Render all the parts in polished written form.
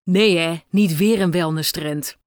Nee hè, niet weer een wellness-trend.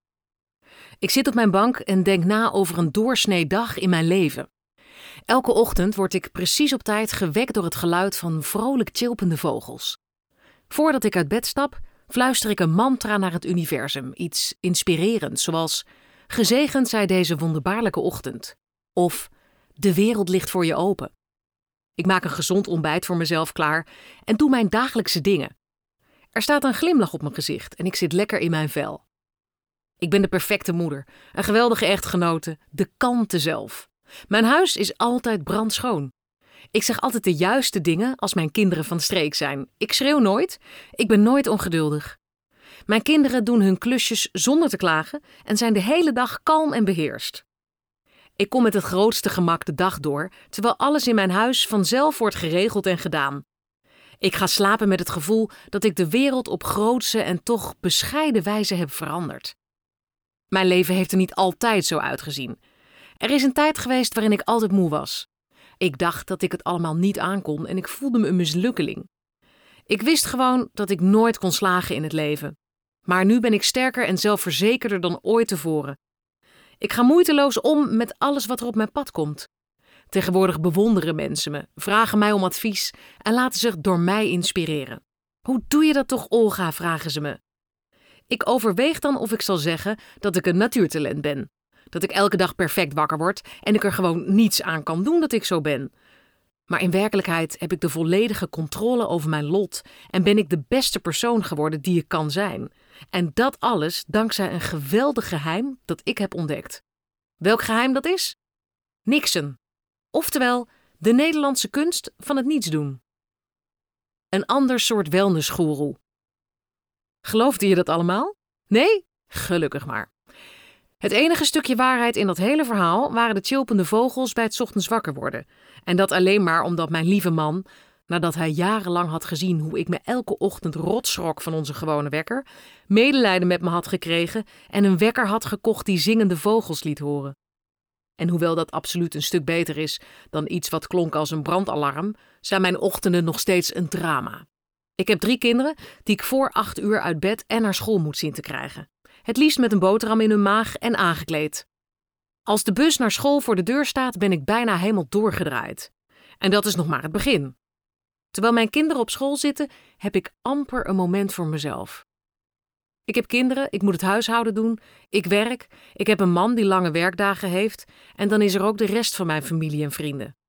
Ik zit op mijn bank en denk na over een doorsnee dag in mijn leven. Elke ochtend word ik precies op tijd gewekt door het geluid van vrolijk tjilpende vogels. Voordat ik uit bed stap, fluister ik een mantra naar het universum. Iets inspirerends, zoals: gezegend zij deze wonderbaarlijke ochtend. Of: de wereld ligt voor je open. Ik maak een gezond ontbijt voor mezelf klaar en doe mijn dagelijkse dingen. Er staat een glimlach op mijn gezicht en ik zit lekker in mijn vel. Ik ben de perfecte moeder, een geweldige echtgenote, de kalmte zelf. Mijn huis is altijd brandschoon. Ik zeg altijd de juiste dingen als mijn kinderen van streek zijn. Ik schreeuw nooit, ik ben nooit ongeduldig. Mijn kinderen doen hun klusjes zonder te klagen en zijn de hele dag kalm en beheerst. Ik kom met het grootste gemak de dag door, terwijl alles in mijn huis vanzelf wordt geregeld en gedaan. Ik ga slapen met het gevoel dat ik de wereld op grootse en toch bescheiden wijze heb veranderd. Mijn leven heeft er niet altijd zo uitgezien. Er is een tijd geweest waarin ik altijd moe was. Ik dacht dat ik het allemaal niet aankon en ik voelde me een mislukkeling. Ik wist gewoon dat ik nooit kon slagen in het leven. Maar nu ben ik sterker en zelfverzekerder dan ooit tevoren. Ik ga moeiteloos om met alles wat er op mijn pad komt. Tegenwoordig bewonderen mensen me, vragen mij om advies en laten zich door mij inspireren. Hoe doe je dat toch, Olga, vragen ze me. Ik overweeg dan of ik zal zeggen dat ik een natuurtalent ben. Dat ik elke dag perfect wakker word en ik er gewoon niets aan kan doen dat ik zo ben. Maar in werkelijkheid heb ik de volledige controle over mijn lot en ben ik de beste persoon geworden die ik kan zijn. En dat alles dankzij een geweldig geheim dat ik heb ontdekt. Welk geheim dat is? Niksen. Oftewel, de Nederlandse kunst van het niets doen. Een ander soort wellnessgoeroe. Geloofde je dat allemaal? Nee? Gelukkig maar. Het enige stukje waarheid in dat hele verhaal waren de tjilpende vogels bij het ochtends wakker worden. En dat alleen maar omdat mijn lieve man, nadat hij jarenlang had gezien hoe ik me elke ochtend rotschrok van onze gewone wekker, medelijden met me had gekregen en een wekker had gekocht die zingende vogels liet horen. En hoewel dat absoluut een stuk beter is dan iets wat klonk als een brandalarm, zijn mijn ochtenden nog steeds een drama. Ik heb 3 kinderen die ik voor 8 uur uit bed en naar school moet zien te krijgen. Het liefst met een boterham in hun maag en aangekleed. Als de bus naar school voor de deur staat, ben ik bijna helemaal doorgedraaid. En dat is nog maar het begin. Terwijl mijn kinderen op school zitten, heb ik amper een moment voor mezelf. Ik heb kinderen, ik moet het huishouden doen, ik werk, ik heb een man die lange werkdagen heeft en dan is er ook de rest van mijn familie en vrienden.